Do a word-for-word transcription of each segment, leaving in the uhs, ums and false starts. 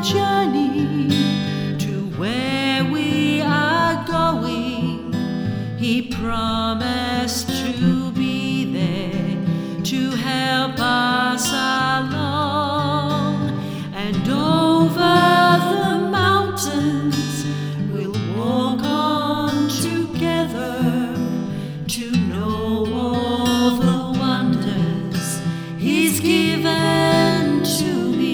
journey to where we are going. He promised to be there to help us along, and over the mountains we'll walk on together to know all the wonders He's given to me.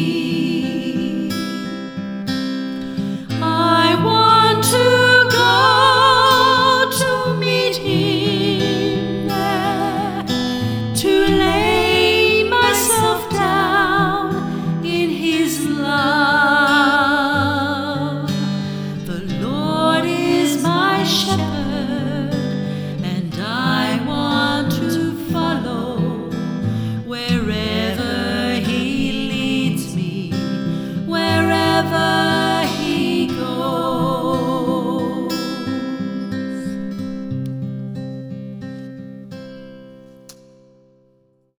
I want to go to meet Him there, to lay myself down in His love. The Lord is my shepherd, and I want to follow wherever He leads me, wherever